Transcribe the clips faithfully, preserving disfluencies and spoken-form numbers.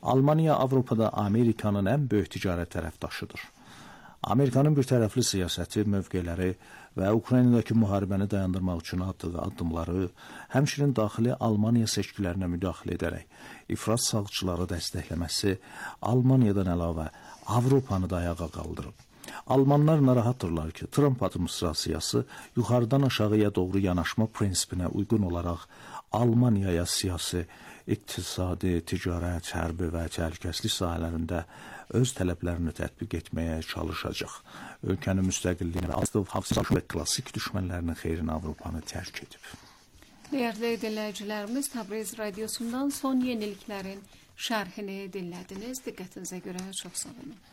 Almaniya Avropada Amerikanın ən böyük ticarət tərəfdaşıdır. Amerikanın bir tərəfli siyasəti, mövqeləri və Ukraynadakı müharibəni dayandırmaq üçün atdığı addımları, həmçinin daxili Almaniya seçkilərinə müdaxilə edərək ifrat sağçıları dəstəkləməsi Almaniyadan əlavə Avropanı da ayağa qaldırıb. Almanlar narahatdırlar ki, Trump administrasiyası yuxarıdan aşağıya doğru yanaşma prinsipinə uyğun olaraq Almaniyaya siyasi, iqtisadi, ticarət, hərbi və təhlükəsizlik sahələrində öz tələblərini tətbiq etməyə çalışacaq. Ölkənin müstəqilliyini və hafizəşi və klassik düşmənlərinin xeyrini Avropanı tərk edib. Dəyərli dinləyicilərimiz, Təbriz radiosundan son yeniliklərin şərhini dinlədiniz. Diqqətinizə görə çox sağ olun.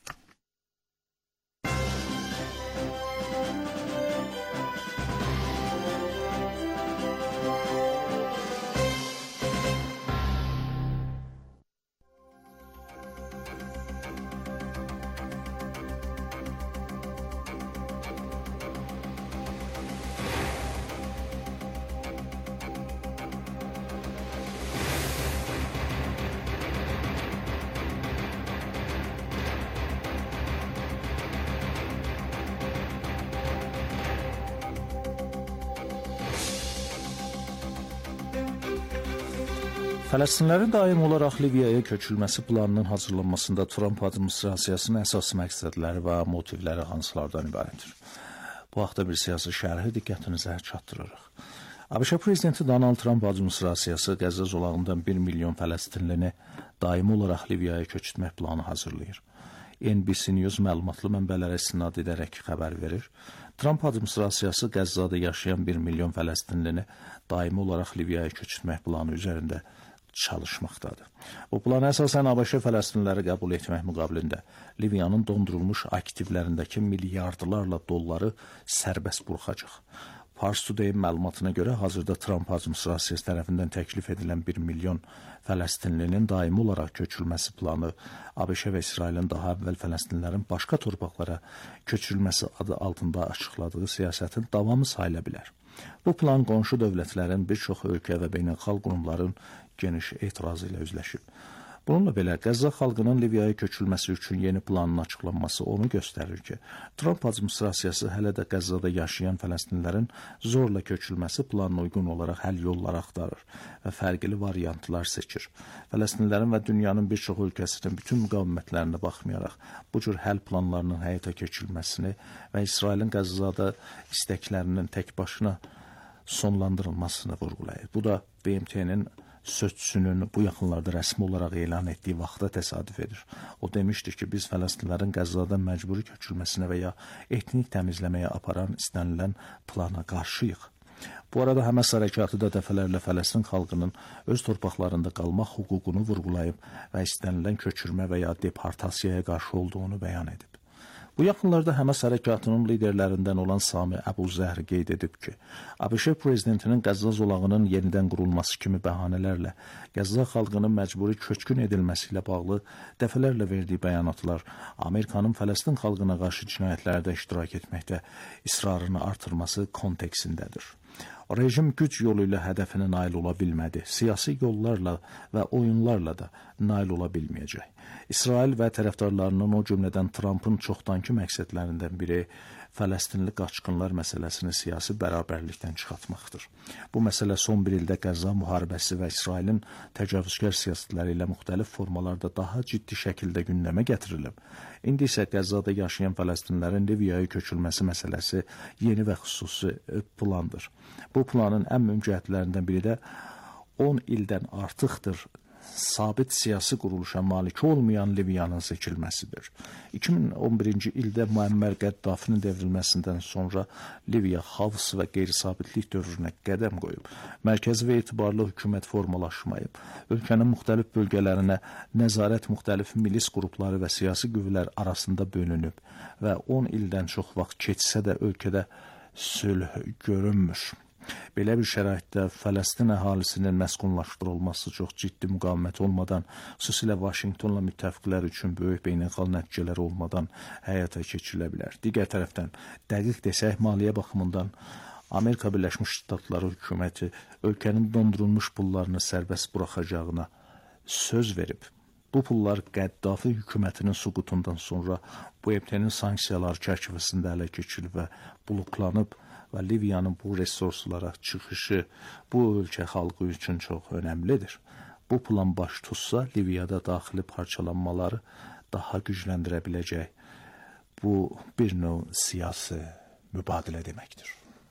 Fələstinlərin daim olaraq Liviyaya köçülməsi planının hazırlanmasında Trump administrasiyasının əsas məqsədləri və motivləri hansılardan ibarətdir? Bu haqda bir siyasi şərhi diqqətinizə çatdırırıq. ABŞ prezidenti Donald Trump administrasiyası Qəzza zolağından bir milyon Fələstinlini daimi olaraq Liviyaya köçürtmək planı hazırlayır. N B C News məlumatlı mənbələrə istinad edərək xəbər verir. Trump administrasiyası Qəzzada yaşayan bir milyon Fələstinlini daimi olaraq Liviyaya köçürtmək planı üzərində çalışmaqdadır. Bu plana əsasən ABŞ Fələstinliləri qəbul etmək müqabilində Liviyanın dondurulmuş aktivlərindəki milyardlarla dolları sərbəst buraxacaq. Pars Today məlumatına görə hazırda Trump administrasiyası tərəfindən təklif edilən bir milyon Fələstinlinin daimi olaraq köçülməsi planı ABŞ və İsrailin daha əvvəl Fələstinlilərin başqa torpaqlara köçürülməsi adı altında açıqladığı siyasətin davamı sayıla bilər. Bu plan qonşu dövlətlərin, bir çox ölkə və beynəlxalq qurumların geniş etirazı ilə üzləşib. Bununla belə Qəzza xalqının Liviyaya köçülməsi üçün yeni planın açıqlanması onu göstərir ki, Trump administrasiyası hələ də Qəzzada yaşayan Fələstinlilərin zorla köçülməsi planına uyğun olaraq həll yolları axtarır və fərqli variantlar seçir. Fələstinlilərin və dünyanın bir çox ölkəsinin bütün müqavimətlərinə baxmayaraq bu cür həll planlarının həyata keçirilməsini və İsrailin Qəzzada istəklərinin tək başına sonlandırılmasını vurğulayır. Bu da B M T-nin sözçüsünün bu yaxınlarda rəsmi olaraq elan etdiyi vaxta təsadüf edir. O demişdir ki, biz Fələstinlilərin Qəzzadan məcburi köçülməsinə və ya etnik təmizləməyə aparan istənilən plana qarşıyıq. Bu arada Həmas hərəkatı da dəfələrlə Fələstin xalqının öz torpaqlarında qalmaq hüququnu vurğulayıb və istənilən köçürmə və ya deportasiyaya qarşı olduğunu bəyan edib. Bu yaxınlarda Həmas hərəkatının liderlərindən olan Sami Əbu Zəhr qeyd edib ki, ABŞ prezidentinin Qəzza zolağının yenidən qurulması kimi bəhanələrlə Qəzza xalqının məcburi köçkün edilməsi ilə bağlı dəfələrlə verdiyi bəyanatlar Amerikanın Fələstin xalqına qarşı cinayətlərdə iştirak etməkdə israrını artırması kontekstindədir. Rejim güc yolu ilə hədəfinə nail ola bilmədi. Siyasi yollarla və oyunlarla da nail ola bilməyəcək. İsrail və tərəfdarlarının, o cümlədən Trumpın çoxdankı məqsədlərindən biri Fələstinli qaçqınlar məsələsini siyasi bərabərlikdən çıxartmaqdır. Bu məsələ son bir ildə Qəzza müharibəsi və İsrailin təcavüzkar siyasətləri ilə müxtəlif formalarda daha ciddi şəkildə gündəmə gətirilib. İndi isə Qəzzada yaşayan Fələstinlilərin Liviyaya köçülməsi məsələsi yeni və xüsusi plandır. Bu planın ən mühüm cəhətlərindən biri də on ildən artıqdır sabit siyasi quruluşa malik olmayan Liviyanın seçilməsidir. iki min on birinci ildə Muəmmər Qəddafinin devrilməsindən sonra Liviya xaos və qeyri-sabitlik dövrünə qədəm qoyub. Mərkəzi və etibarlı hökumət formalaşmayıb. Ölkənin müxtəlif bölgələrinə nəzarət müxtəlif milis qrupları və siyasi qüvvələr arasında bölünüb və on ildən çox vaxt keçsə də ölkədə sülh görünmür. Belə bir şəraitdə Fələstin əhalisinin məskunlaşdırılması çox ciddi müqavimət olmadan, xüsusilə Vaşinqtonla müttəfiqlər üçün böyük beynəlxalq nəticələri olmadan həyata keçirilə bilər. Digər tərəfdən, dəqiq desək, maliyyə baxımından Amerika Birləşmiş Ştatları hökuməti ölkənin dondurulmuş pullarını sərbəst buraxacağına söz verib. Bu pullar Qəddafi hökumətinin süqutundan sonra bu B M T-nin sanksiyalar çərçivəsində ələ keçirilib və bloklanıb və Liviyanın bu resurslara çıxışı bu ölkə xalqı üçün çox önəmlidir. Bu plan baş tutsa, Liviyada daxili parçalanmaları daha gücləndirə biləcək. Bu bir növ siyasi mübadilə deməkdir.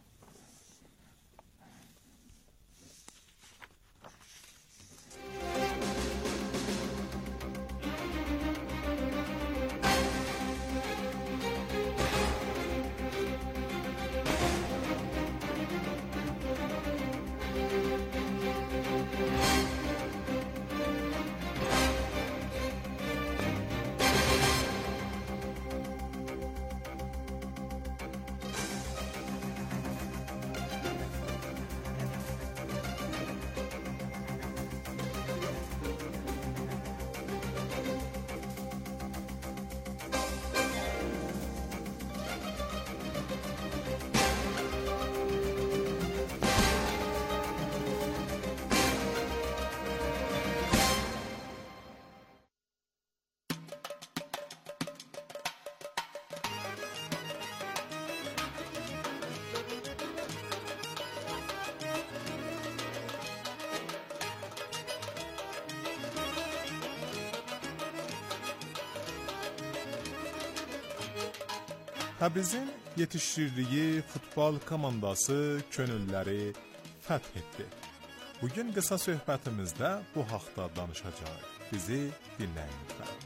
Təbrizin yetişdirdiyi futbol komandası könülləri fəth etdi. Bugün qısa söhbətimizdə bu haqda danışacağıq. Bizi dinləyin lütfən.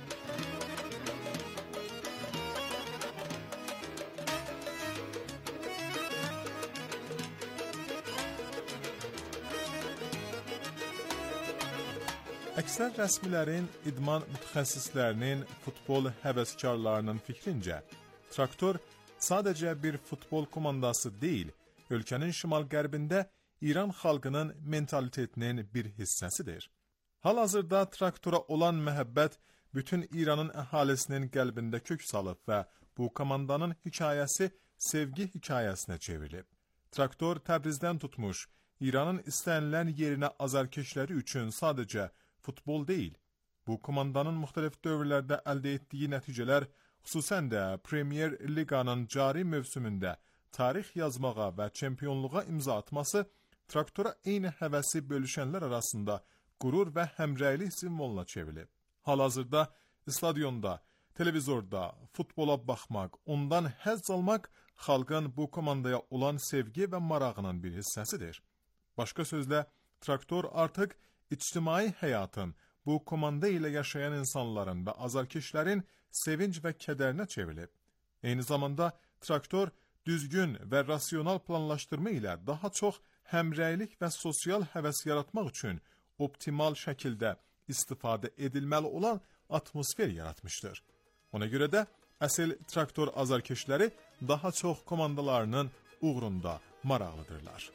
Əksər rəsmilərin, idman mütəxəssislərinin, futbol həvəskarlarının fikrincə, Traktor sadəcə bir futbol komandası deyil, ölkənin şimal-qərbində İran xalqının mentalitetinin bir hissəsidir. Hal-hazırda Traktora olan məhəbbət bütün İranın əhalisinin qəlbində kök salıb və bu komandanın hekayəsi sevgi hekayəsinə çevrilib. Traktor Təbrizdən tutmuş, İranın istənilən yerinə azarkeşləri üçün sadəcə futbol deyil, bu komandanın müxtəlif dövrlərdə əldə etdiyi nəticələr, xüsusən də Premier Liqanın cari mövsümündə tarix yazmağa və çempionluğa imza atması Traktora eyni həvəsi bölüşənlər arasında qürur və həmrəylik simvoluna çevrilib. Hal-hazırda stadionda, televizorda futbola baxmaq, ondan həzz almaq xalqın bu komandaya olan sevgi və marağının bir hissəsidir. Başqa sözlə, Traktor artıq ictimai həyatın, bu komanda ilə yaşayan insanların və azarkeşlərin sevinç və kədərinə çevrilib. Eyni zamanda Traktor düzgün və rasional planlaşdırma ilə daha çox həmrəylik və sosial həvəs yaratmaq üçün optimal şəkildə istifadə edilməli olan atmosfer yaratmışdır. Ona görə də əsl Traktor azarkeşləri daha çox komandalarının uğrunda maraqlıdırlar.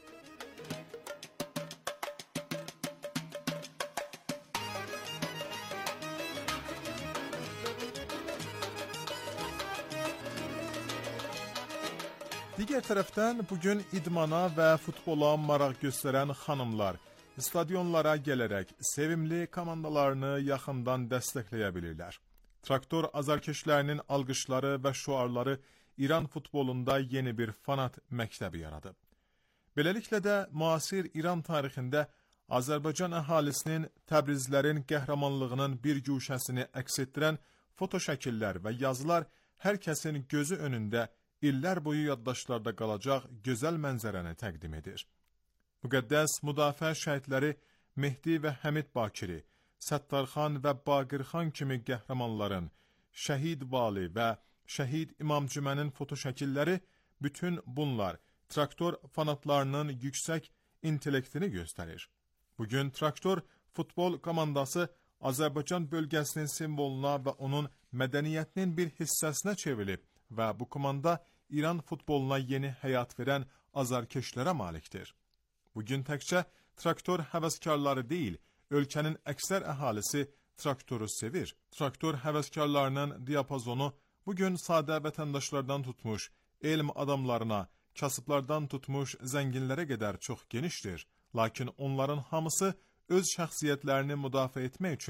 Digər tərəfdən bugün idmana və futbola maraq göstərən xanımlar stadionlara gələrək sevimli komandalarını yaxından dəstəkləyə bilirlər. Traktor azarkeşlərinin alqışları və şüarları İran futbolunda yeni bir fanat məktəbi yaradıb. Beləliklə də müasir İran tarixində Azərbaycan əhalisinin Təbrizlərin qəhrəmanlığının bir güşəsini əks etdirən fotoşəkillər və yazılar hər kəsin gözü önündə illər boyu yaddaşlarda qalacaq gözəl mənzərəni təqdim edir. Müqəddəs müdafiə şəhidləri Mehdi və Həmid Bakiri, Səttarxan və Baqirxan kimi qəhrəmanların, Şəhid Vali və Şəhid İmam Cümənin fotoşəkilləri, bütün bunlar Traktor fanatlarının yüksək intellektini göstərir. Bugün Traktor futbol komandası Azərbaycan bölgəsinin simvoluna və onun mədəniyyətinin bir hissəsinə çevrilib və bu komanda İran futboluna yeni həyat verən azarkeşlərə malikdir. Bugün təkcə Traktor həvəskarları deyil, ölkənin əksər əhalisi Traktoru sevir. Traktor həvəskarlarının diapazonu bugün sadə vətəndaşlardan tutmuş, elm adamlarına, kasıblardan tutmuş zənginlərə qədər çox genişdir. Lakin onların hamısı öz şəxsiyyətlərini müdafiə etmək üçün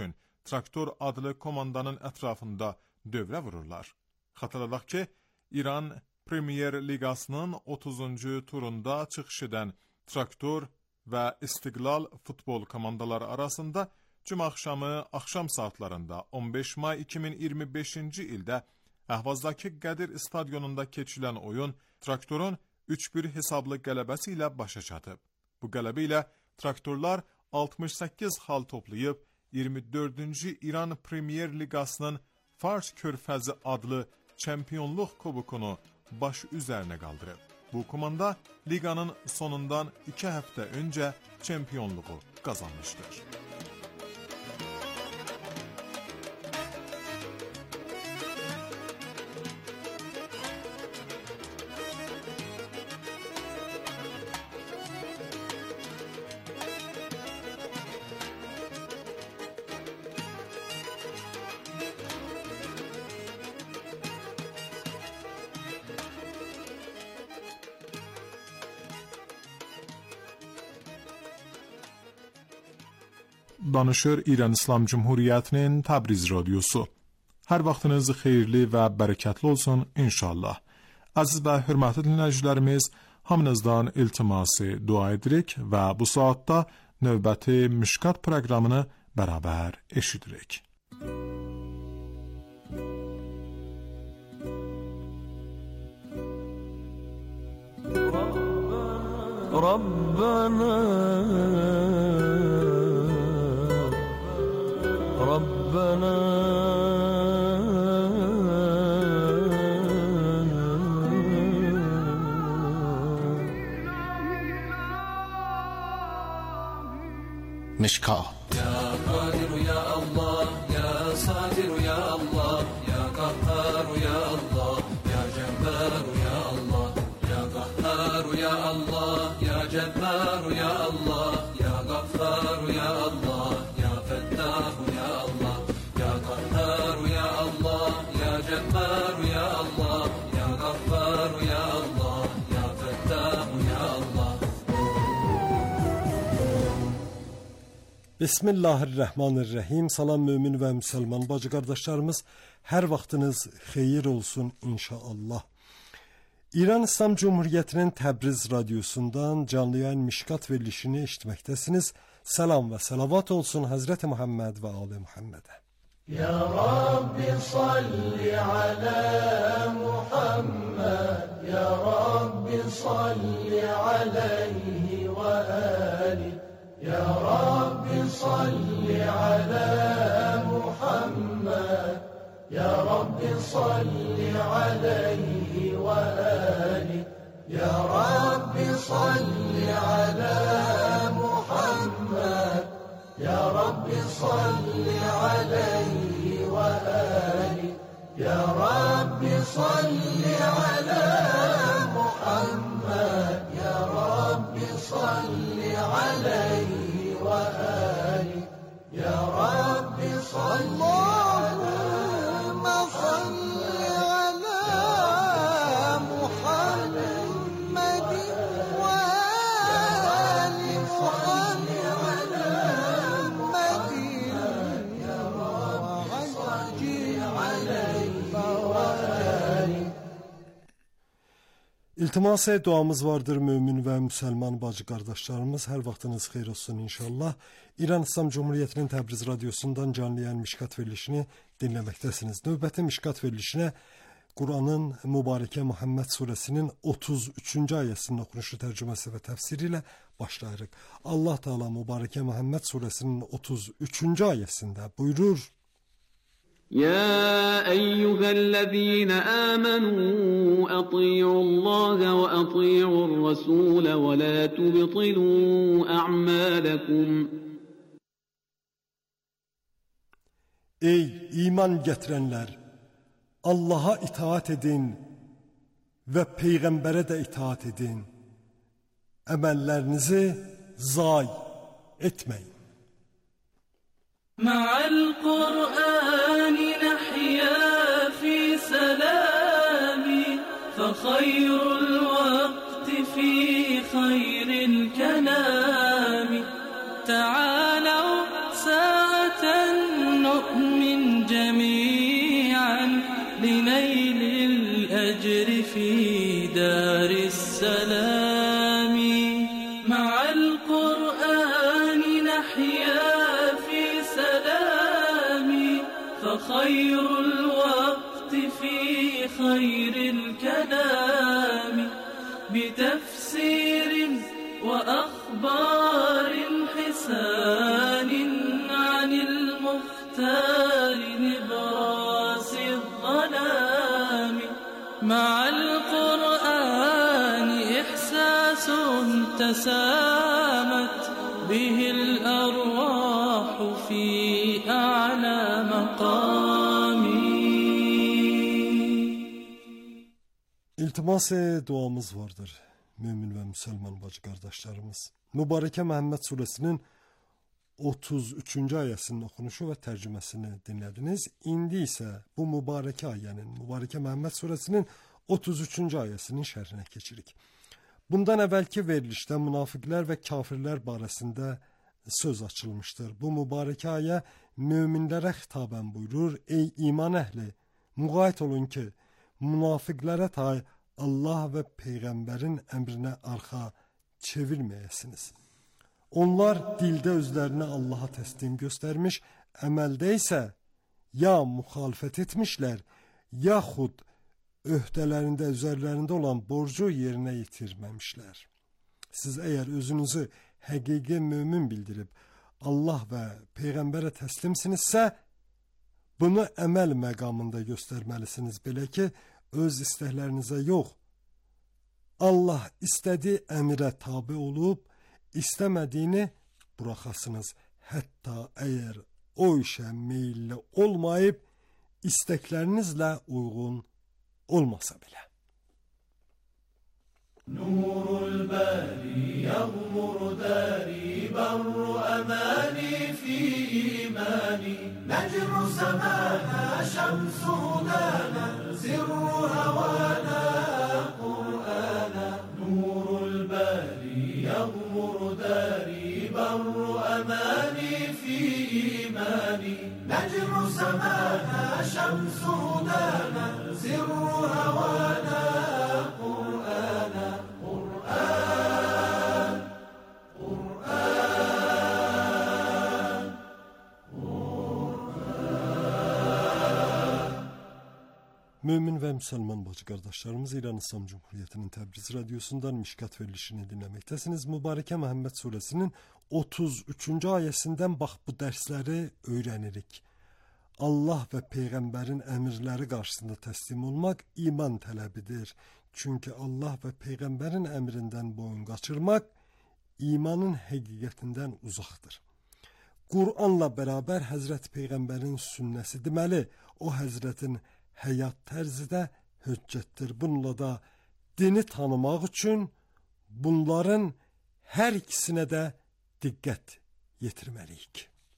Traktor adlı komandanın ətrafında dövrə vururlar. Xatırladaq ki, İran Premier Ligasının otuzuncu turunda çıxış edən Traktor və İstiqlal futbol komandaları arasında cümə axşamı axşam saatlarında on beş may iki min iyirmi beşinci ildə Əhvazdakı Qədir stadionunda keçilən oyun Traktorun üç bir hesablı qələbəsi ilə başa çatıb. Bu qələbə ilə Traktorlar altmış səkkiz xal toplayıb iyirmi dördüncü İran Premier Ligasının Fars Körfəzi adlı çempionluq kubokunu baş üzərinə qaldırıb. Bu komanda liqanın sonundan iki həftə öncə çempionluğu qazanmışdır. Danışır İran İslam Cumhuriyyətinin Təbriz radiosu. Hər vaxtınız xeyirli və bərəkətli olsun inşallah. Əziz və hörmətli dinləyicilərimiz, hamınızdan iltiması dua edirik və bu saatda növbəti Mişkat proqramını bərabər eşidirik. Rabbana ربنا مشكاة يا قادر يا الله يا صادر يا الله يا قهار يا الله يا جبار يا الله يا قهار يا الله يا جبار يا الله يا غفار يا الله يا فتاح يا الله يا قهار يا الله يا جبار يا الله يا غفار يا الله يا فتاح يا الله. Bismillahirrahmanirrahim. Salam mümin və müsəlman bacı qardaşlarımız, hər vaxtınız xeyir olsun inşallah. İran İslam Cumhuriyyətinin Təbriz radiosundan canlı yayın Mişkat verilişini eşitməkdəsiniz. Salam və salavat olsun Hazreti Muhammed və Ali Muhammed'e. Ya Rabbi salli ala Muhammed, Ya Rabbi salli aleyhi ve ali. Ya Rabbi salli ala Muhammed, Ya Rabbi salli aleyhi ve ali. Ya Rabbi salli ala Muhammed, Ya Rabbi salli aleyhi ve ali. Ya Rabbi salli ala Muhammed, Ya Rabbi salli aleyhi ve ali. Ya Rabbi salli Allahümme salli ala Muhammedin ve ali salli ala Muhammedin ya Rabbi salli aleyhi ve ali. İltimas-ı duamız vardır mümin və müsəlman bacı qardaşlarımız. Hər vaxtınız xeyir olsun inşallah. İran İslam Cumhuriyyətinin Təbriz radiosundan canlı yayın Mişkat verilişini dinləməkdəsiniz. Növbəti Mişkat verilişinə Quranın Mübarəkə Muhammed surəsinin otuz üçüncü ayəsinin oxunuşu, tərcüməsi və təfsiri ilə başlayırıq. Allah Teala Mübarəkə Muhammed surəsinin otuz üçüncü ayəsində buyurur: يا أيها الذين آمنوا أطيعوا الله وأطيعوا الرسول ولا تبطلوا أعمالكم. Ey iman gətirənlər, Allaha itaat edin və Peyğəmbərə də itaat edin. Əməllərinizi zay etməyin. مع القرآن نحيا في سلام فخير الوقت في خير الكلام تعالوا ساعة نجري في دار السلام مع القرآن نحيا في سلام فخير الوقت في خير الكلام بتفسير وأخبار حسان عن المختار نبراس الظلام مع القرآن إحساس تسامت به الأرواح في أعلى مقام. İltimas duamız vardır mümin ve Müslüman bacı kardeşlerimiz. Mübareke Məhəmməd suresinin otuz üçüncü ayəsinin oxunuşu və tərcüməsini dinlədiniz. İndi isə bu mübarəkə ayənin, Mübarəkə Məhəmməd suresinin otuz üçüncü ayəsinin şərhinə keçirik. Bundan əvvəlki verilişdə münafiqlər və kafirlər barəsində söz açılmışdır. Bu mübarəkə ayə möminlərə xitabən buyurur: Ey iman əhli, müğayət olun ki, münafiqlərə tay Allah və Peyğəmbərin əmrinə arxa çevirməyəsiniz. Onlar dildə özlərini Allaha təslim göstərmiş, əməldə isə ya müxalifət etmişlər, yaxud öhdələrində, üzərlərində olan borcu yerinə yetirməmişlər. Siz əgər özünüzü həqiqi mömin bildirib Allah və Peyğəmbərə təslimsinizsə, bunu əməl məqamında göstərməlisiniz, belə ki, öz istəklərinizə yox, Allah istədiyi əmirə tabi olub, istəmədiyini buraxasınız. Hətta əgər o işə meyilli olmayıb, istəklərinizlə uyğun olmasa belə. Nurul bari yağmur dari barru amani fi imani necru semana şemsu dana zirru havana Kur'ana Nurul bari yağmur dari barru amani fi imani necru semana şemsu dana zirru havana Kur'ana Kur'an Kur'an Kur'an. Mümin və müsəlman bacı qardaşlarımız, İran İslam Cumhuriyyətinin Təbriz radiosundan Mişkat verilişini dinləməkdəsiniz. Mübarəkə Məhəmməd surəsinin otuz üçüncü ayəsindən bax bu dərsləri öyrənirik. Allah və Peyğəmbərin əmrləri qarşısında təslim olmaq iman tələbidir. Çünki Allah və Peyğəmbərin əmrindən boyun qaçırmaq imanın həqiqətindən uzaqdır. Qur'anla bərabər Həzrət Peyğəmbərin sünnəsi deməli, o Həzrətin həyat tərzi də höccətdir. Bununla da dini tanımaq üçün bunların hər ikisinə də diqqət yetirməliyik.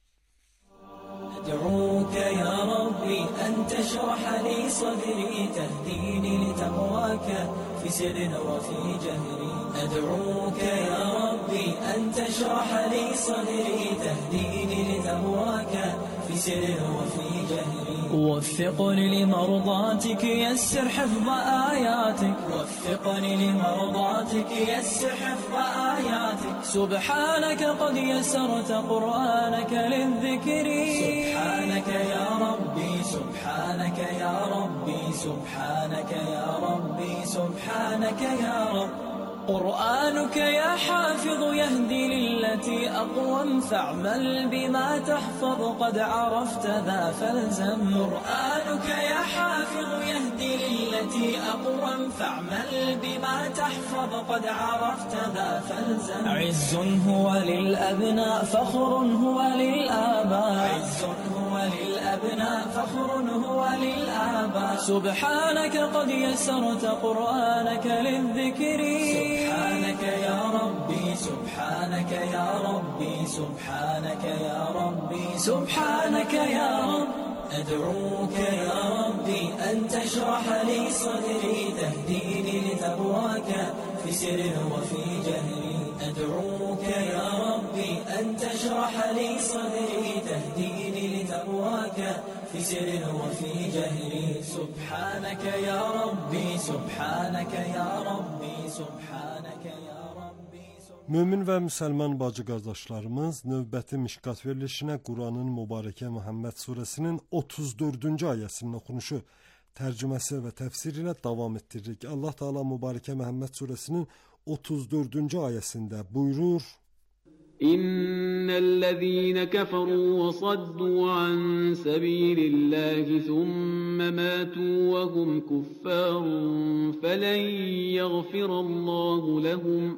أدعوك يا ربي أن تشرح لي صدري تهديني لتقواك في سر وفي جهري أدعوك يا ربي أن تشرح لي صدري تهديني لتقواك في سر وفي جهري وفقني لمرضاتك يسر حفظ آياتك وفقني لمرضاتك يسر حفظ آياتك سبحانك قد يسرت قرآنك للذكر سبحانك يا ربي سبحانك يا ربي سبحانك يا ربي سبحانك يا رب قرآنك يا حافظ يهدي للتي أقوم فاعمل بما تحفظ قد عرفت ذا فالزم قرآنك يا حافظ يهدي للتي أقوم فاعمل بما تحفظ قد عرفت ذا فالزم عز هو للأبناء فخر هو للآباء عز هو للأبناء فخر هو للآباء سبحانك قد يسرت قرآنك للذكر سبحانك يا ربي سبحانك يا ربي سبحانك يا ربي سبحانك يا رب أدعوك يا ربي أن تشرح لي صدري تهديني لتقواك في سر وفي جهري أدعوك يا ربي أن تشرح لي صدري تهديني لتقواك في في سر وفي جهر سبحانك يا ربي سبحانك يا ربي سبحانك يا ربي. Mömin və müsəlman bacı qardaşlarımız, növbəti Mişkat verilişinə Quranın Mübarəkə Məhəmməd surəsinin otuz dördüncü ayəsinin oxunuşu, tərcüməsi və təfsiri ilə davam etdiririk. Allah Teala Mübarəkə Məhəmməd surəsinin otuz dördüncü ayəsində buyurur: İnnellezîne keferû ve saddû an sebîlillâhi thumme mâtû ve hum kuffârun felen yagfirallâhu lehum.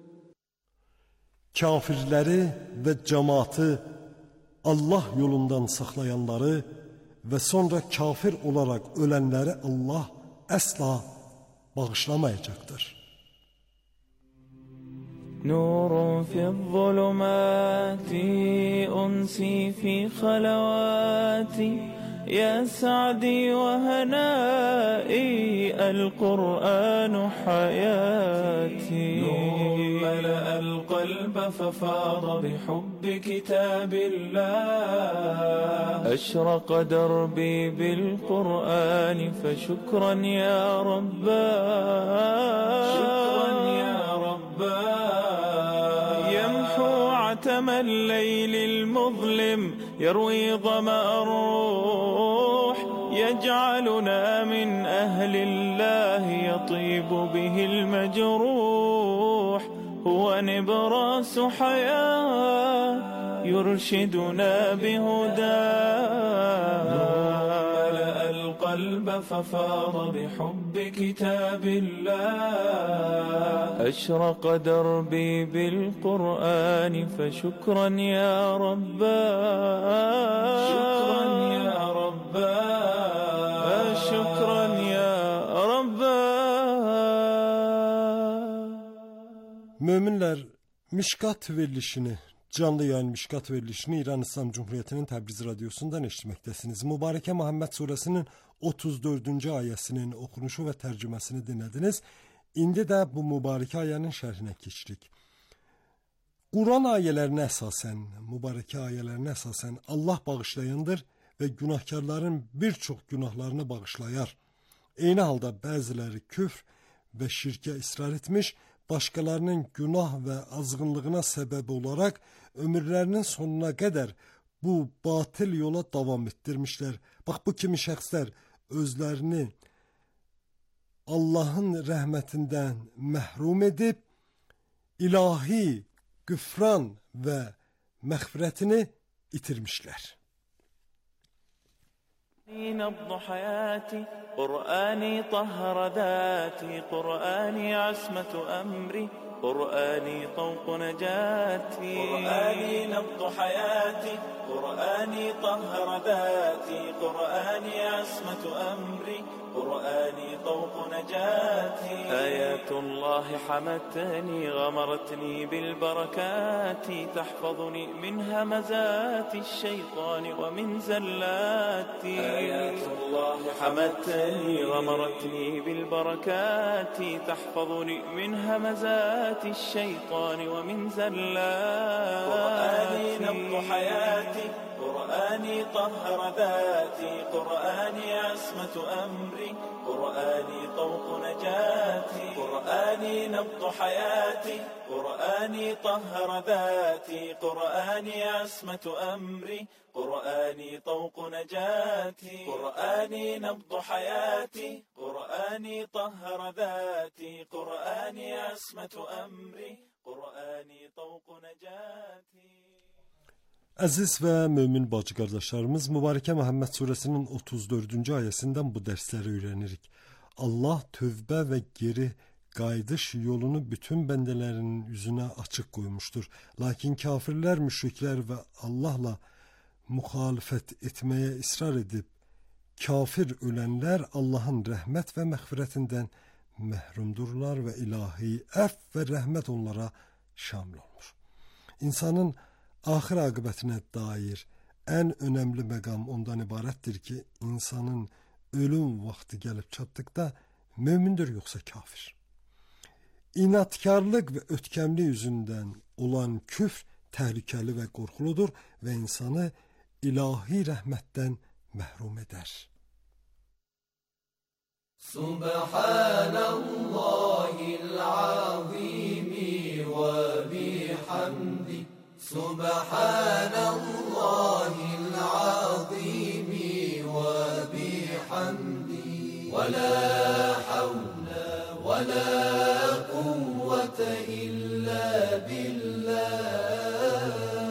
Kafirləri və cemaatı, Allah yolundan saxlayanları və sonra kafir olaraq ölənləri Allah əsla bağışlamayacaqdır. نور في الظلمات أنسي في خلواتي يا سعدي وهنائي القرآن حياتي. نور ملأ القلب ففاض بحب كتاب الله أشرق دربي بالقرآن فشكرا يا رباه شكرا يا رباه يمحو عتم الليل المظلم يروي ظمأ الروح يجعلنا من أهل الله يطيب به المجروح هو نبراس حياة يرشدنا بهداه. ملأ القلب ففاض بحب كتاب الله أشرق دربي بالقرآن فشكرا يا رباه شكرا يا رباه شكرا يا رباه. Möminlər, Mişkat verilişini, canlı yayın Mişkat verilişini İran İslam Cumhuriyeti'nin Təbriz radyosundan eşitməkdəsiniz. Mübarəkə Məhəmməd surəsinin otuz dördüncü ayəsinin oxunuşu və tərcüməsini dinlədiniz. İndi də bu mübarəkə ayənin şərhinə keçirik. Quran ayələrinə əsasən, mübarəkə ayələrinə əsasən Allah bağışlayandır və günahkarların bir çox günahlarını bağışlayar. Eyni halda bəziləri küfr və şirkə israr etmiş, başqalarının günah və azğınlığına səbəb olaraq ömürlərinin sonuna qədər bu batil yola davam etdirmişlər. Bax, bu kimi şəxslər özlərini Allahın rəhmətindən məhrum edib, ilahi qüfran və məğfirətini itirmişlər. نبض حياتي قرآني طهر ذاتي قرآني عصمة أمري قرآني طوق نجاتي قرآني نبض حياتي قرآني طهر ذاتي قرآني عصمة أمري قرآني طوق نجاتي آيات الله حمتني غمرتني بالبركات تحفظني من همزات الشيطان ومن زلاتي آيات الله حمتني غمرتني بالبركات تحفظني من همزات الشيطان ومن زلاتي قرآني نبض حياتي قرآني طهر ذاتي قرآني عصمة أمري قرآني طوق نجاتي قرآني نبض حياتي قرآني طهر ذاتي قرآني عصمة أمري قرآني طوق نجاتي قرآني نبض حياتي قرآني طهر ذاتي قرآني عصمة أمري قرآني طوق نجاتي. Əziz və mömin bacı qardaşlarımız, Mübarəkə Məhəmməd surəsinin otuz dördüncü ayəsindən bu dərsləri öyrənirik. Allah tövbə və geri qayıdış yolunu bütün bəndələrinin üzünə açıq qoymuşdur. Lakin kafirlər, müşriklər və Allahla müxalifət etməyə israr edib, kafir ölənlər Allahın rəhmət və məğfirətindən məhrumdurlar və ilahi əfv və rəhmət onlara şamil olmur. İnsanın axir aqibətinə dair ən önəmli məqam ondan ibarətdir ki, insanın ölüm vaxtı gəlib çatdıqda mömindir yoxsa kafir. İnatkarlıq və ötkəmlik yüzündən olan küfr təhlükəli və qorxuludur və insanı ilahi rəhmətdən məhrum edər. Subhanallahil azimi və bihamdi Subhanallahil azimi və bihamdi və la havla və la quvvete illa billah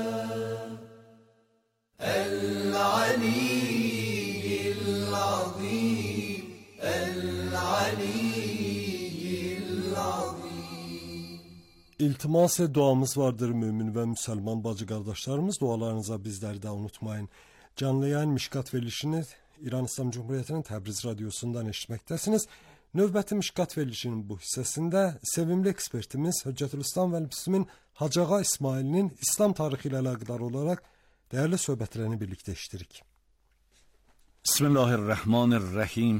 el-aliyyil azim el-aliyyil azim. İltimas duamız vardır mümin və müsəlman bacı qardaşlarımız. Dualarınıza bizləri də unutmayın. Canlı yayın Mişkat verilişini İran İslam Cumhuriyyətinin Təbriz radiosundan eşitməkdəsiniz. Növbəti Mişkat verilişinin bu hissəsində sevimli ekspertimiz Hüccətülislam və Müslimin Hacı Ağa İsmailinin İslam tarixi ilə əlaqədar olaraq dəyərli söhbətlərini birlikdə eşitirik. Bismillahirrahmanirrahim.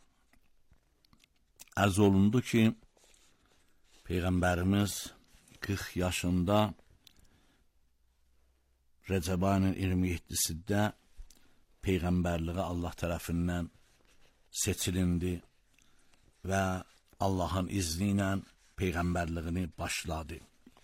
Ərz olundu ki, Peyğəmbərimiz qırx yaşında Rəcəb ayının iyirmi yeddisində Peyğəmbərliği Allah tərəfindən seçilindi və Allahın izni ilə Peyğəmbərliğini başladı.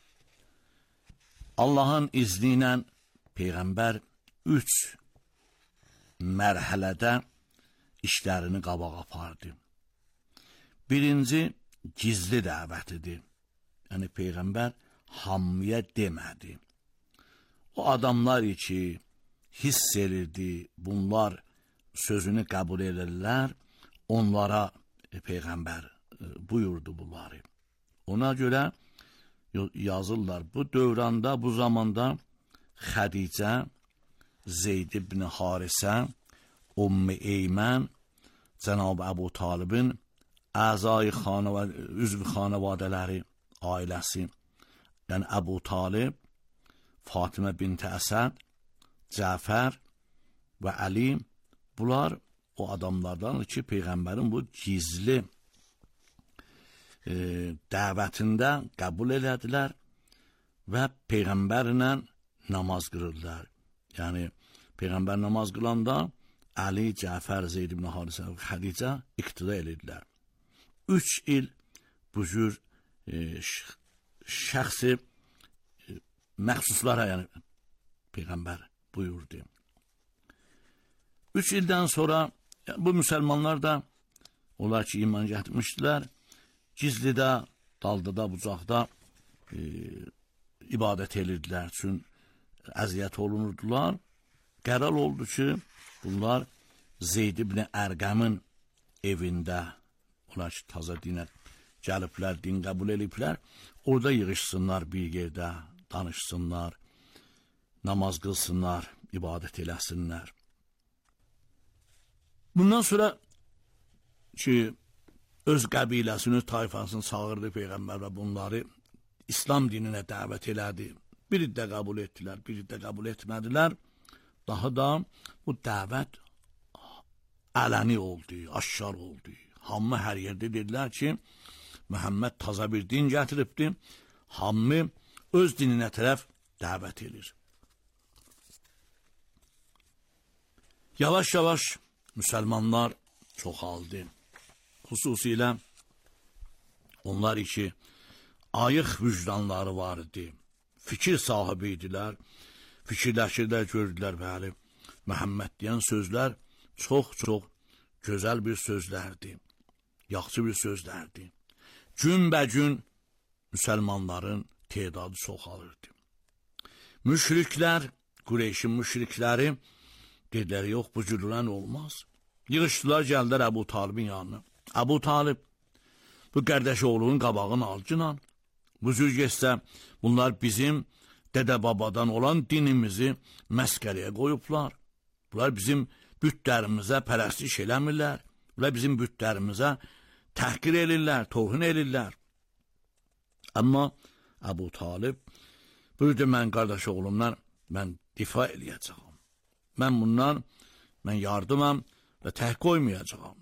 Allahın izni ilə Peyğəmbər üç mərhələdə işlərini qabağa apardı. Birinci, gizli dəvətidir. Yəni, Peyğəmbər hamıya demədi. O adamlar ki, hiss edirdi, bunlar sözünü qəbul edirlər, onlara e, Peyğəmbər e, buyurdu bunları. Ona görə yazırlar, bu dövranda, bu zamanda Xədicə, Zeyd ibn Harisə, Ümmü Eymən, Cənab Əbu Talibin əzai xanəvə, üzv xanəvadələri, ailəsi, yəni Əbu Talib, Fatimə binti Əsəd, Cəfər və Əli, bunlar o adamlardan ki, Peyğəmbərin bu gizli e, dəvətində qəbul elədilər və Peyğəmbərlə namaz qırırlar. Yəni, Peyğəmbər namaz qılanda Əli, Cəfər, Zeyd ibn Harisə və Xədicə iqtida edirlər. Üç il bu cür e, şəxsi e, məxsuslara, yəni Peyğəmbər buyurdu. Üç ildən sonra yəni, bu müsəlmanlar da, onlar ki, iman gətirmişdilər, gizlidə, daldıda, bucaqda e, ibadət edirdilər üçün əziyyət olunurdular. Qərar oldu ki, bunlar Zeyd ibn Ərqəmin evində, onlar ki, taza dinə gəliblər, din qəbul ediblər, orada yığışsınlar bir yerdə, danışsınlar, namaz qılsınlar, ibadət eləsinlər. Bundan sonra ki, öz qəbiləsini, tayfasını çağırdı Peyğəmbər və bunları İslam dininə dəvət elədi. Biri də qəbul etdilər, biri də qəbul etmədilər. Daha da bu dəvət ələni oldu, aşkar oldu. Hamı hər yerdə dedilər ki, Məhəmməd taza bir din gətiribdi, hamı öz dininə tərəf dəvət edir. Yavaş-yavaş müsəlmanlar çoxaldı. Xüsusilə onlar ki, ayıq vicdanları var idi, fikir sahibi idilər, fikirləşirlər, gördülər, bəli, Məhəmməd deyən sözlər çox-çox gözəl bir sözlərdir, yaxşı bir sözlərdir. Günbə-gün müsəlmanların tedadı çoxalırdı. Müşriklər, Qureyşin müşrikləri dedilər, yox, bu cürülən olmaz. Yığışdılar, gəldilər Əbu Talibin yanına. Əbu Talib, bu qardaş oğlunun qabağını alcınan, bu cür getsə, bunlar bizim dədə-babadan olan dinimizi məskəriyə qoyublar. Bunlar bizim bütlərimizə pərəstiş eləmirlər. Bunlar bizim bütlərimizə təhqir elirlər, tohin elirlər. Amma Əbu Talib buyurdu, mən qardaş oğlumdan mən difa eləyəcəm. Mən bundan, mən yardımam və təhq qoymayacağam.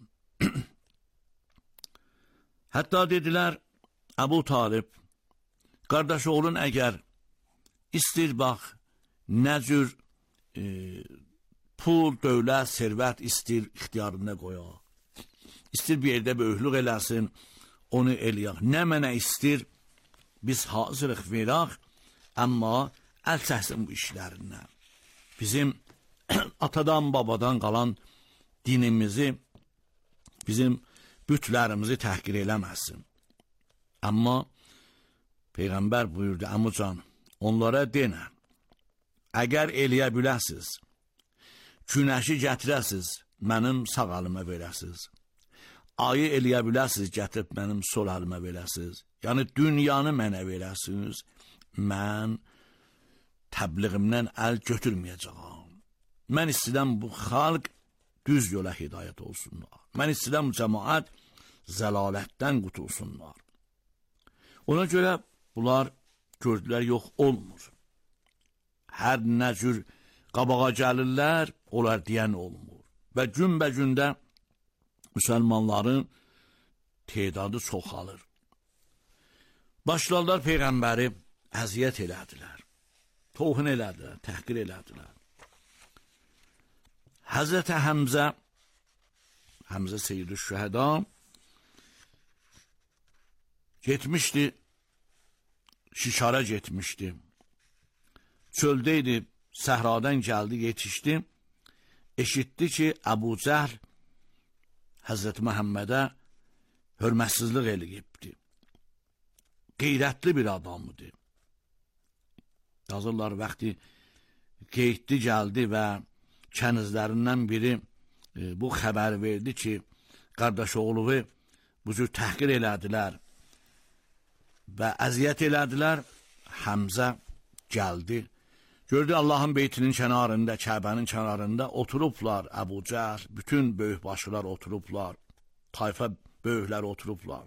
Hətta dedilər, Əbu Talib, qardaş oğlun əgər istir bax, nə cür e, pul, dövlət, servət istir ixtiyarına qoya. İstir bir yerdə böyüklük eləsin, onu eləyək. Nə mənə istir, biz hazırıq verək, amma əl çəksin bu işlərindən. Bizim atadan, babadan qalan dinimizi, bizim bütlərimizi təhqir eləməsin. Amma Peyğəmbər buyurdu, əmucan, onlara denə, əgər eləyə biləsiz, günəşi gətirəsiz, mənim sağ əlimə verəsiz. Ayı eləyə biləsiz, gətirib mənim sol əlimə verəsiz. Yəni, dünyanı mənə verəsiniz, mən təbliğimdən əl götürməyəcəyəm. Mən istəyirəm bu xalq düz yola hidayət olsunlar. Mən istəyirəm bu cəmaət zəlalətdən qutulsunlar. Ona görə bunlar gördülər, yox olmur. Hər nə cür qabağa gəlirlər, onlar deyən olmur. Və günbə-gündə müsəlmanların tedadı çoxalır. Başlarlar Peyğəmbəri əziyyət elədilər, toğun elədilər, təhqir elədilər. Həzrəti Həmzə, Həmzə Seyyid-i Şühəda getmişdi, şişara getmişdi. Çöldəydi, səhradan gəldi, yetişdi. Eşitdi ki, Əbu Cəhl Həzrəti Məhəmmədə hörmətsizlik eləyibdi. Qeyrətli bir adamıdır. Yazırlar, vaxtı qeydli gəldi və kənizlərindən biri e, bu xəbər verdi ki, qardaş oğluvu bu cür təhqir elədilər və əziyyət elədilər. Həmzə gəldi. Gördü Allahın beytinin kənarında, Kəbənin kənarında oturublar Əbu Cəhl, bütün böyük başlar oturublar, tayfa böyüklər oturublar.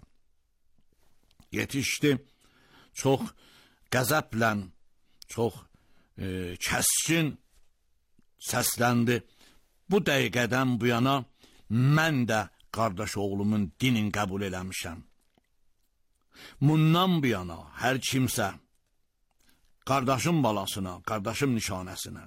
Yetişdi, çox qəzəblə, çox e, kəskin səsləndi. Bu dəqiqədən bu yana mən də qardaş oğlumun dinin qəbul eləmişəm. Bundan bu yana hər kimsə qardaşım balasına, qardaşım nişanəsinə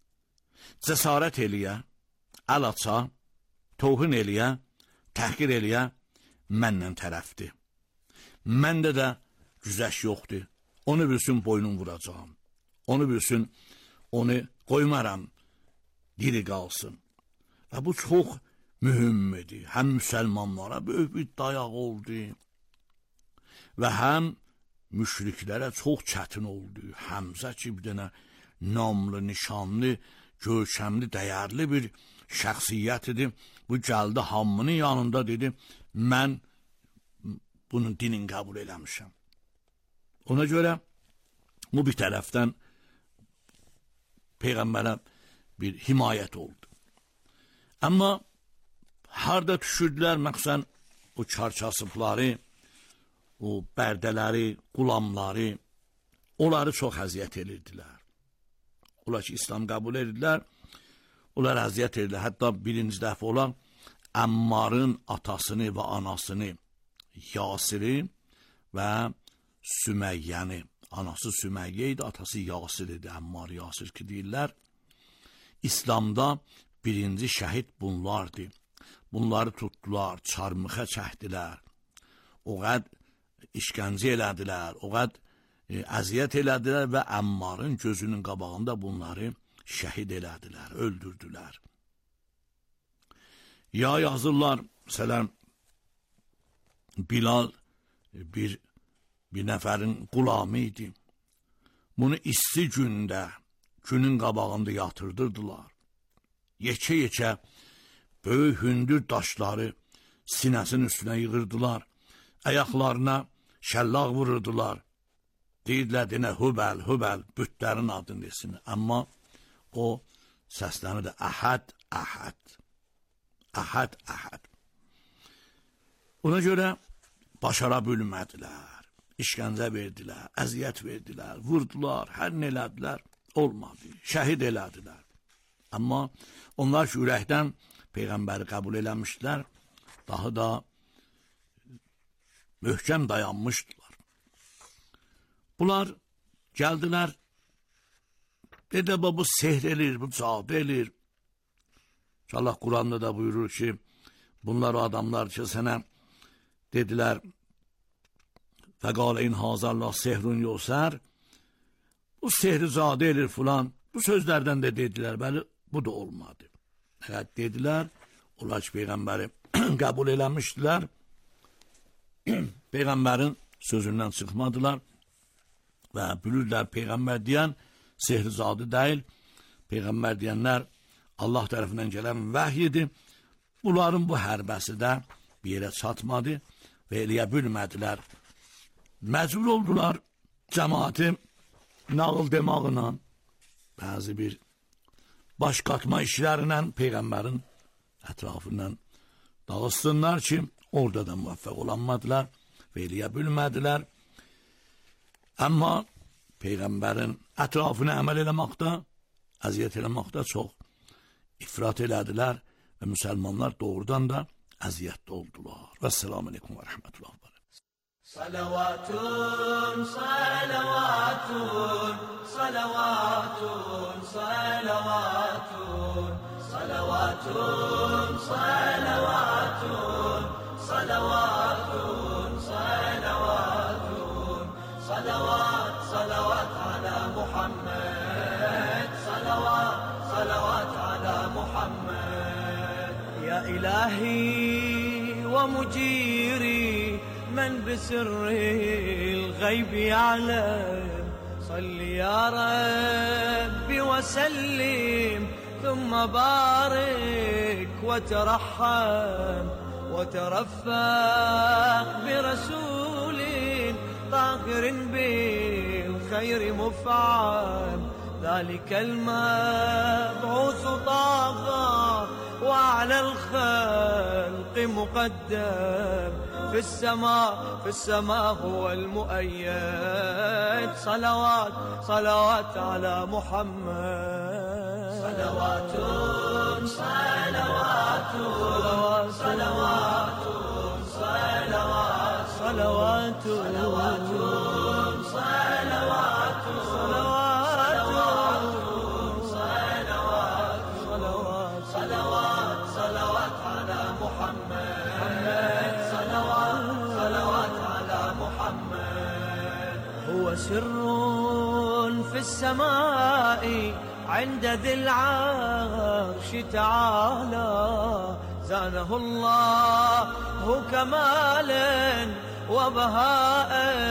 cəsarət eləyə, əl aça, toğun eləyə, təhqir eləyə, mənlə tərəfdir. Məndə də güzəş yoxdur. Onu bilsin boynum vuracağım. Onu bilsin, onu qoymaram, diri qalsın. Və bu çox mühümmədir. Həm müsəlmanlara böyük bir dayaq oldu və həm müşriklərə çox çətin oldu. Həmzə ki, bir dənə namlı, nişanlı, görkəmli, dəyərli bir şəxsiyyət idi. Bu gəldi hamının yanında dedi, mən bunun dinin qəbul eləmişəm. Ona görə bu bir tərəfdən Peyğəmbərə bir himayət oldu. Amma harda düşürdülər, məxsən o karkasıbları, o bərdələri, qulamları, onları çox əziyyət edirdilər. Onlar ki, İslam qəbul edirdilər, onlar əziyyət edirdilər. Hətta birinci dəfə olan Əmmarın atasını və anasını, Yasiri və Süməyyəni, anası Süməyyə idi, atası Yasir idi, Əmmar Yasir ki deyirlər. İslamda birinci şəhid bunlardır. Bunları tutdular, çarmıxa çəkdilər, o qəd işgəncə elədilər, o qəd e, əziyyət elədilər və Əmmarın gözünün qabağında bunları şəhid elədilər, öldürdülər. Ya yazırlar, məsələn, Bilal bir, bir nəfərin qulamı idi. Bunu isti gündə, günün qabağında yatırdırdılar. Yekə-yekə böyük hündür daşları sinəsinin üstünə yığırdılar. Ayaqlarına şəllaq vururdular. Deyirdilər, dinə, Hübəl, Hübəl, bütlərin adını desin. Amma o səslənirdi, Əhəd, Əhəd, Əhəd, Əhəd. Ona görə başara bilmədilər, işgəncə verdilər, əziyyət verdilər, vurdular, hər nə elədilər, olmadı, şəhid elədilər. Amma onlar ki, ürəkdən Peyğəmbəri qəbul eləmişdilər, daha da möhkəm dayanmışdılar. Bunlar gəldilər, dedi, bu sehr elir, bu cadı elir, Allah Kur'an'da da buyurur ki, bunlar o adamlar ki sana dediler fekale in hazallah sehrun yosar, bu sehri zade elir falan, bu sözlerden de dediler, beli bu da olmadı. Evet dediler, onlar ki peygamberi kabul eləmiştiler, peygamberin sözünden çıkmadılar ve bilirler peygamber diyen sehrizadı değil, peygamber diyenler Allah tarafından gelen vahyidi. Bunların bu hərbəsi de bir yere çatmadı ve eləyə bilmədilər. Məcbur oldular cemaati nağıl demağına, bazı bir baş katma işleriyle peygamberin etrafından dağılsınlar ki orada da muvaffaq olanmadılar ve eləyə bilmədilər. Ama peygamberin etrafına əməl eləməkdə, əziyyət eləməkdə çox ifrat elədilər ve Müslümanlar doğrudan da əziyyətli oldular. Vesselamu aleyküm ve rahmetullah. Salavatun, salavatun, salavatun, salavatun, salavatun, salavatun, salavatun, salavatun, salavat, salavat ala Muhammed, salavat, salavat ala Muhammed. Ya ilahi ve mujiri من بسر الغيب يعلم صل يا ربي وسلم ثم بارك وترحم وترفق برسول طاهر بالخير مفعم ذلك المبعوث طه وعلى الخلق مقدم في السماء في السماء هو المؤيد صلوات صلوات على محمد صلوات صلوات صلوات صلوات صلوات صلوات صلوات صلوات صلوات صلوات على محمد صلوات على محمد. هو سر في السماء عند ذي العرش تعالى زانه الله كمالا وبهاء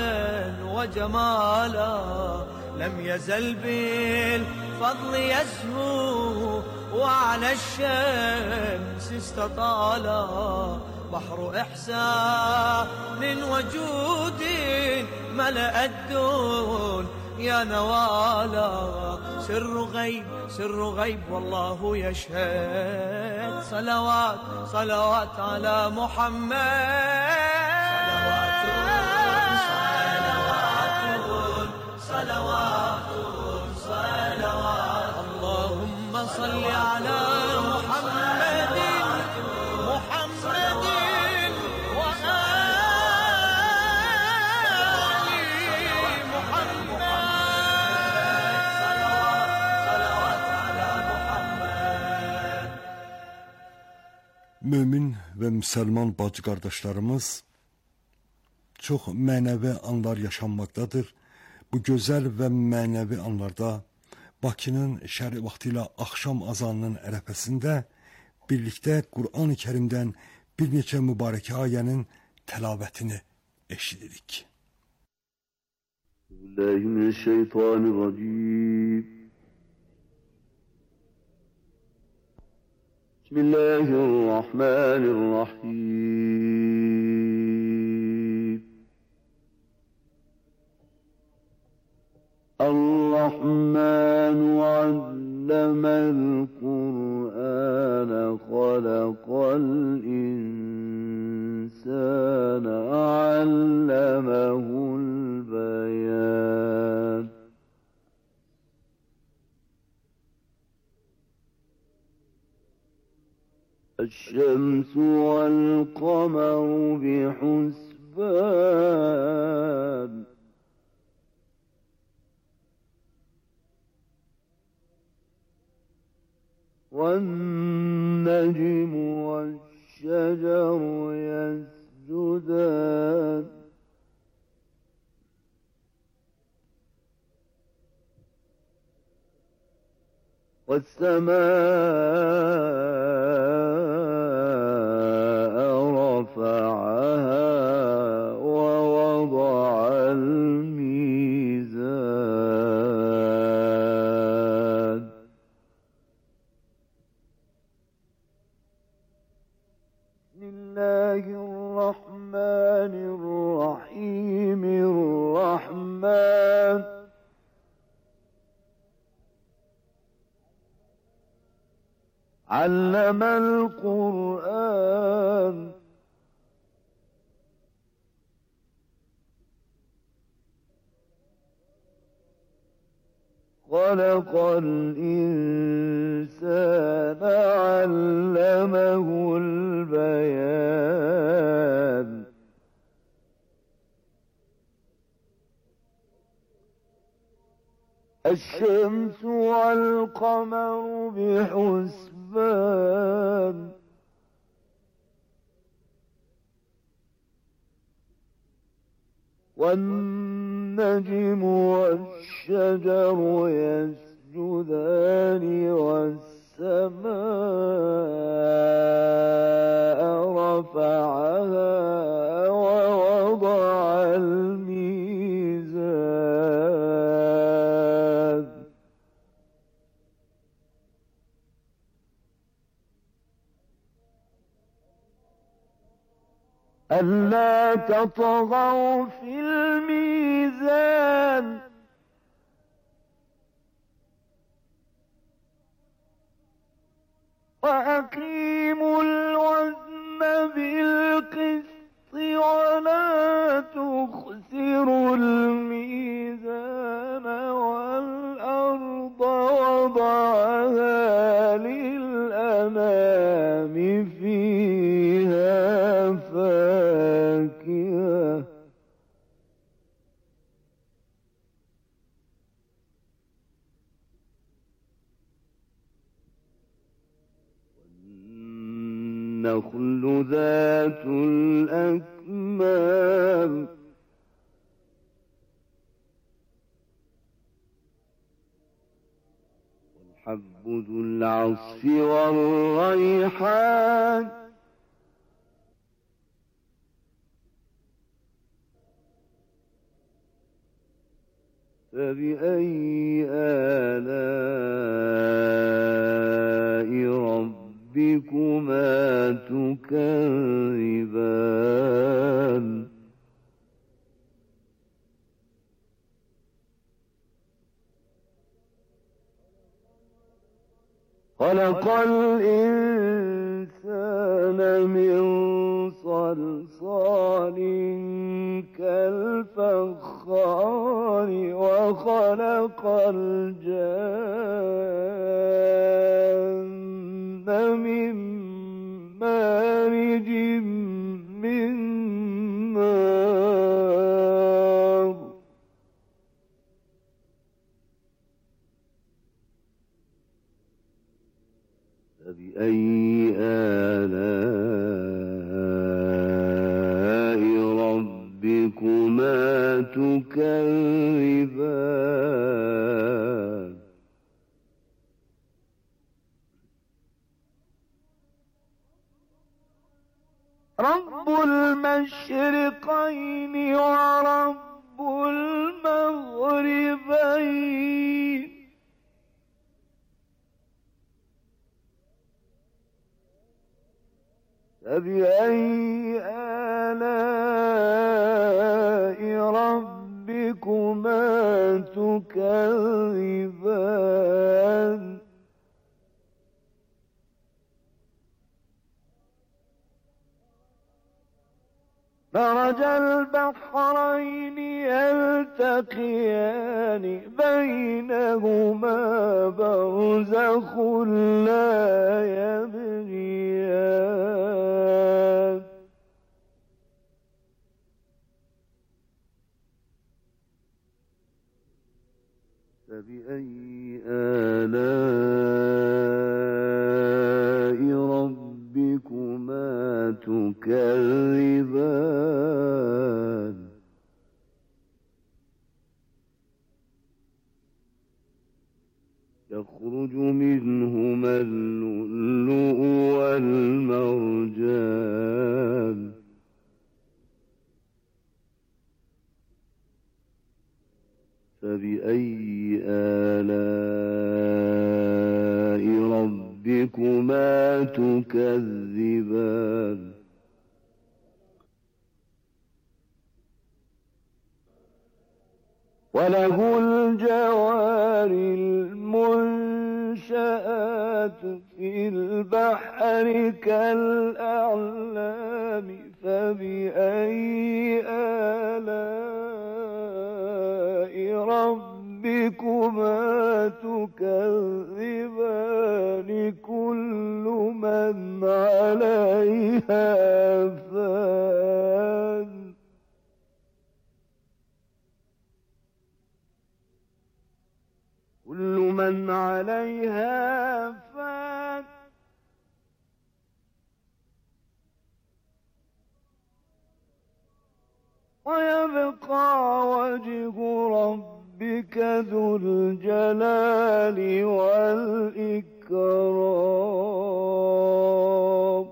وجمالا لم يزل بالفضل يزهو وعلى الشمس استطالا بحر إحسان وجود ملأ الدون يا نوالا سر غيب سر غيب والله يشهد صلوات صلوات على محمد صلوات صلوات اللهم صل على محمد محمد Mömin və müsəlman bacı qardaşlarımız çox mənəvi anlar yaşanmaqdadır. Bu gözəl və mənəvi anlarda Bakının şəri vaxtı ilə axşam azanının ərəfəsində birlikdə Qur'an-ı Kərimdən bir neçə mübarək ayənin təlavətini eşidirik. Bismillahirrahmanirrahim. بسم الله الرحمن الرحيم الرحمن علم القرآن خلق الإنسان علمه البيان الشمس والقمر بحسبان والنجم والنجم والشجر يسجدان والسماء رفعها ووضع الميزان بسم الله الرحمن الرحيم الرحمن علم القرآن خلق الإنسان علمه البيان الشمس والقمر بحسبان والنجم والشجر يسجدان والسماء رفعها ووضع الميزان ألا تطغوا في الميزان وأقيموا الوزن بالقسط ولا تخسروا الميزان والأرض وضعها للأنام فيها فاكهة والنخل ذات الأكمام والحب ذو العصف والريحان فبأي آلاء ربكما تكذبان خلق الإنسان من صلصال كالفخار وخلق الجن من مارج من نار فبأي آلاء ربكما تكذبان رب المشرقين ورب المغربين فبأي آلاء ربكما تكذبان مرج البحرين يلتقيان بينهما برزخ لا يبغيان فبأي آلاء تكذبان يخرج منهما اللؤلؤ والمرجان فبأي آلاء ربكما تكذبان وله الجوار المنشآت في البحر كالأعلام فبأي آلاء ربكما تكذبان كل من عليها فان كل من عليها فان ويبقى وجه ربك ذو الجلال والإكرام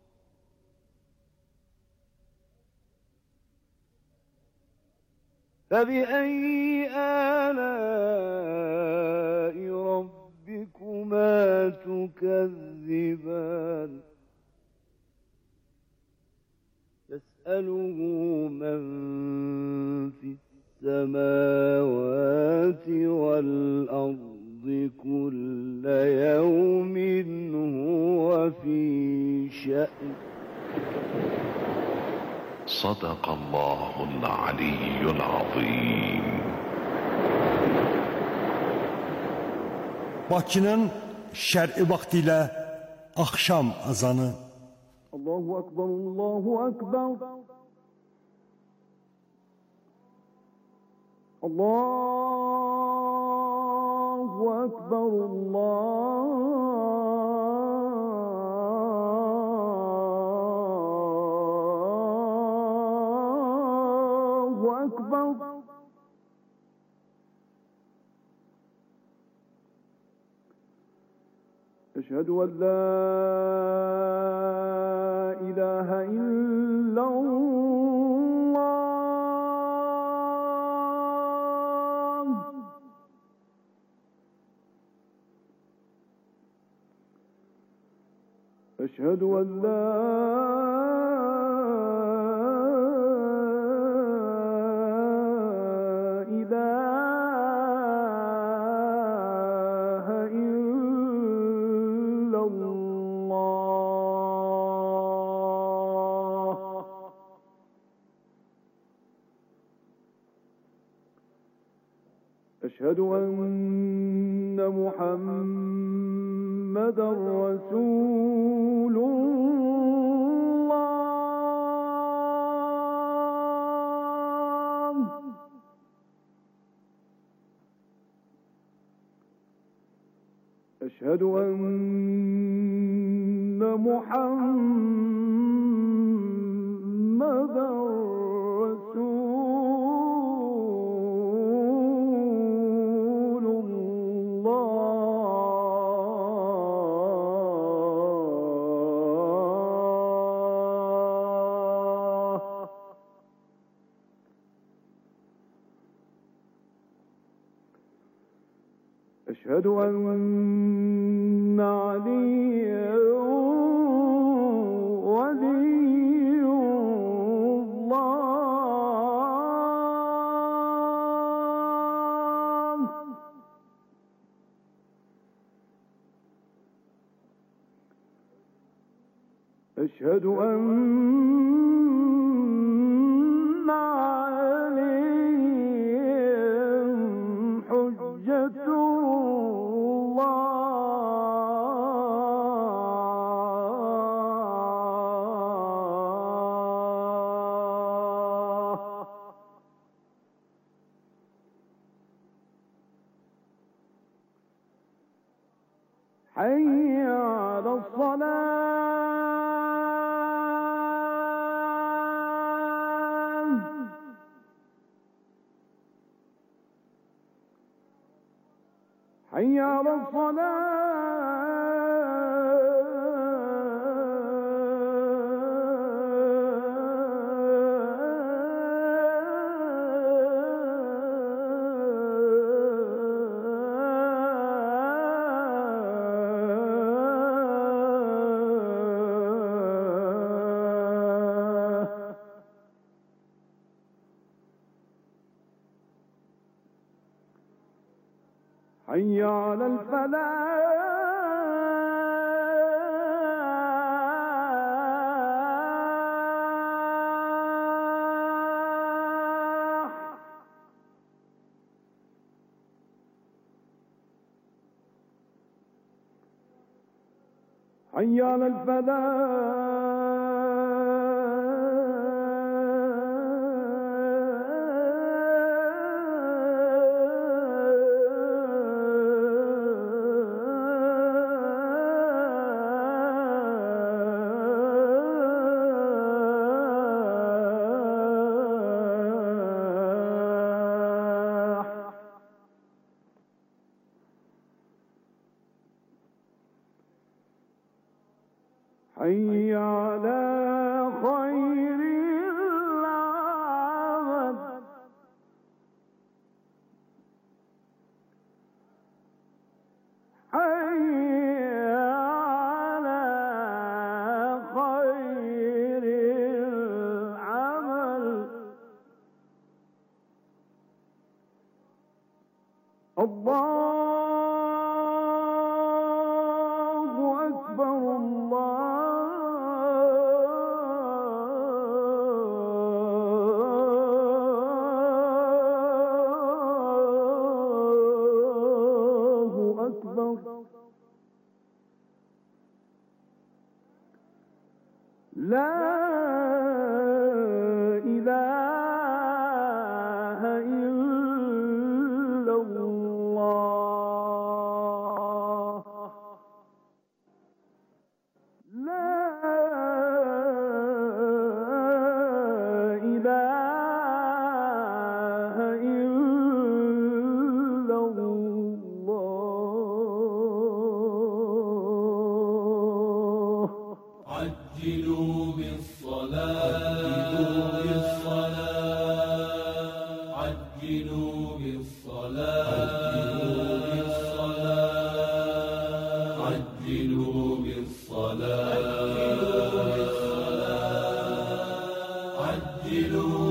فبأي آلاء ربكما تكذبان يسأله من في السماوات والأرض كل يوم هو في شأن صدق الله العلي العظيم. Bakının şər'i vaxtı ilə axşam azanı. Allahu Akbar, Allahu Akbar. Allahu Akbar, Allahu Akbar. أشهد أن لا إله إلا الله أشهد أن لا أشهد أن محمدًا رسول الله أشهد أن محمدًا أشهد أن عليا ولي الله أشهد أن عليهم حجة حي على الصلاة حي على الصلاة حي على الفلاح حي على الفلاح حي على خير العمل حي على خير العمل الله أكبر الله لا إله إلا الله لا إله إلا الله عجلوا بالصلاة عجلوا بالصلاة عجلوا بالصلاة عجلوا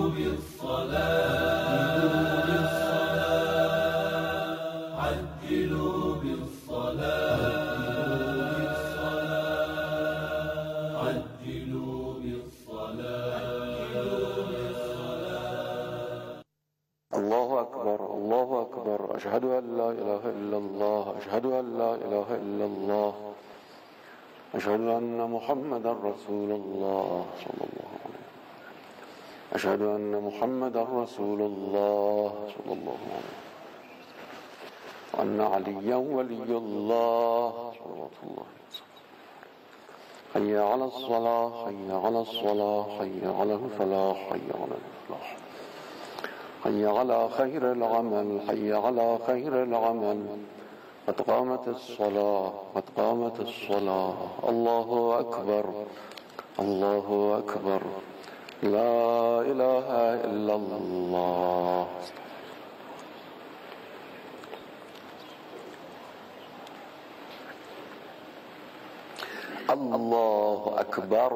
بالصلاة عجلوا بالصلاة الله أكبر الله أكبر أشهد أن لا إله إلا الله أشهد أن لا إله إلا الله أشهد أن محمدا رسول الله صلى الله عليه وسلم أشهد أن محمدا رسول الله صلى الله عليه وسلم وأن عليا ولي الله صلوات الله حي على الصلاة حي على الصلاة حي على الفلاح حي على الفلاح حي على خير العمل حي على خير العمل قد قامت الصلاة قد قامت الصلاة الله أكبر الله أكبر لا إله إلا الله الله أكبر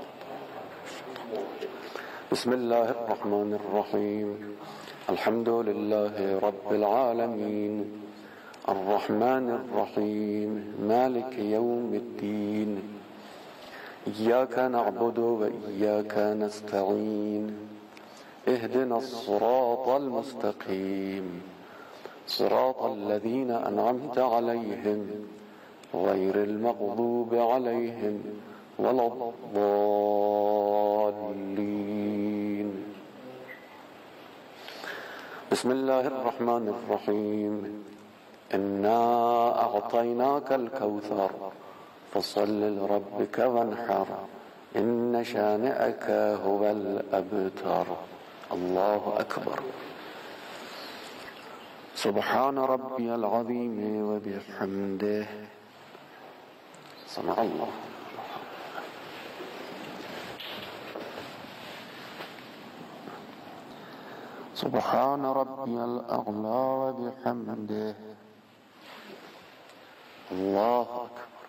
بسم الله الرحمن الرحيم الحمد لله رب العالمين الرحمن الرحيم مالك يوم الدين إياك نعبد وإياك نستعين اهدنا الصراط المستقيم صراط الذين أنعمت عليهم غير المغضوب عليهم ولا الضالين بسم الله الرحمن الرحيم إنا أعطيناك الكوثر فصل لربك وانحر إن شانئك هو الأبتر الله أكبر سبحان ربي العظيم وبحمده. سمع الله. سبحان ربي الأعلى وبحمده. الله أكبر.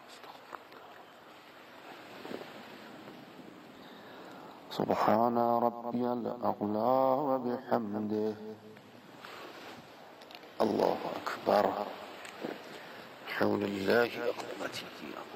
سبحان ربي الأعلى وبحمده. الله أكبر. حول الله وقوته.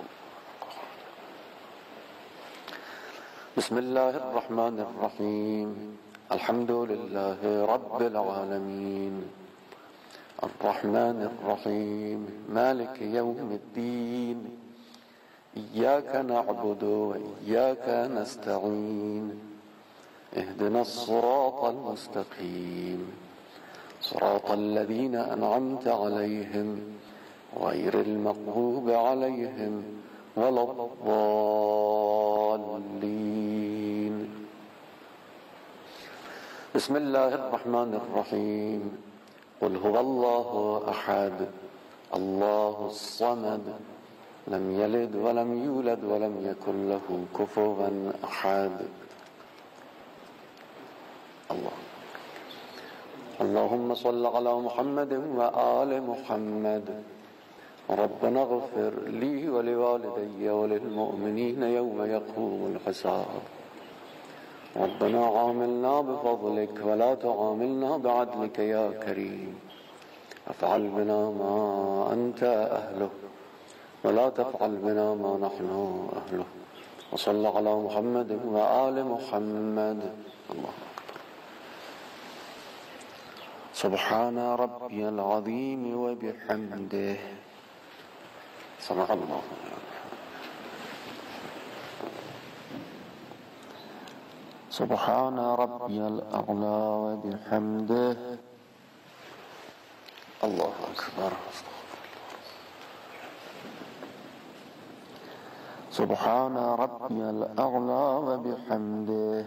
بسم الله الرحمن الرحيم. الحمد لله رب العالمين الرحمن الرحيم مالك يوم الدين إياك نعبد وإياك نستعين اهدنا الصراط المستقيم صراط الذين أنعمت عليهم غير المغضوب عليهم ولا الضالين. بسم الله الرحمن الرحيم. قل هو الله أحد الله الصمد لم يلد ولم يولد ولم يكن له كفوا أحد. الله. اللهم صل على محمد وآل محمد. ربنا اغفر لي ولوالدي وللمؤمنين يوم يقوم الحساب. ربنا عاملنا بفضلك ولا تعاملنا بعدلك يا كريم. افعل بنا ما أنت أهله ولا تفعل بنا ما نحن أهله. وصل على محمد وآل محمد. الله أكبر. سبحان ربي العظيم وبحمده. سمع الله. سبحان ربي الأعلى وبحمده. الله أكبر. سبحان ربي الأعلى وبحمده.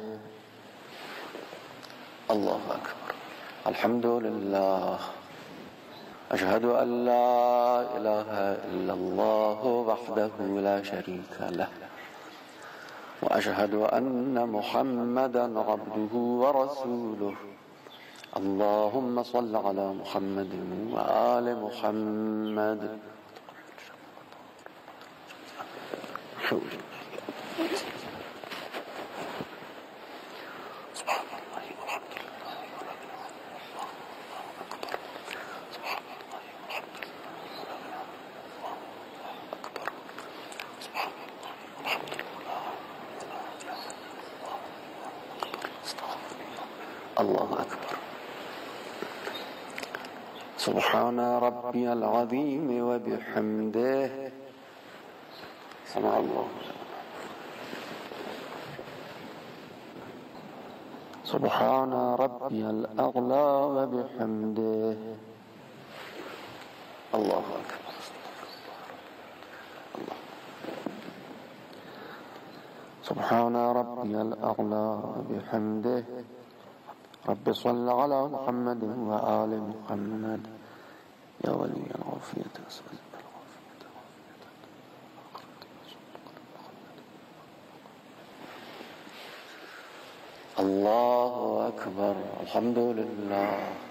الله أكبر. الحمد لله. أشهد أن لا إله إلا الله وحده لا شريك له وأشهد أن محمدا عبده ورسوله. اللهم صل على محمد وآل محمد. الله أكبر. سبحان ربي العظيم وبحمده. سمع الله. سبحان ربي الأعلى وبحمده. الله أكبر. الله. سبحان ربي الأعلى وبحمده. رب صل على محمد وآل محمد يا ولي العافية. الله أكبر. الحمد لله.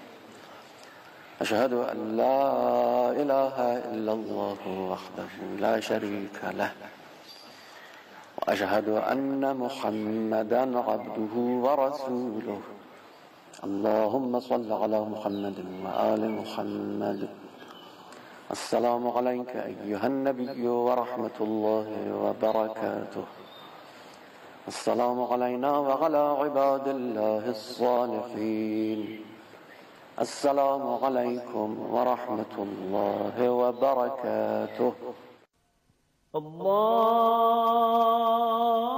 أشهد أن لا إله إلا الله وحده لا شريك له وأشهد أن محمدا عبده ورسوله. اللهم صل على محمد وآل محمد. السلام عليك أيها النبي ورحمة الله وبركاته. السلام علينا وعلى عباد الله الصالحين. السلام عليكم ورحمة الله وبركاته. الله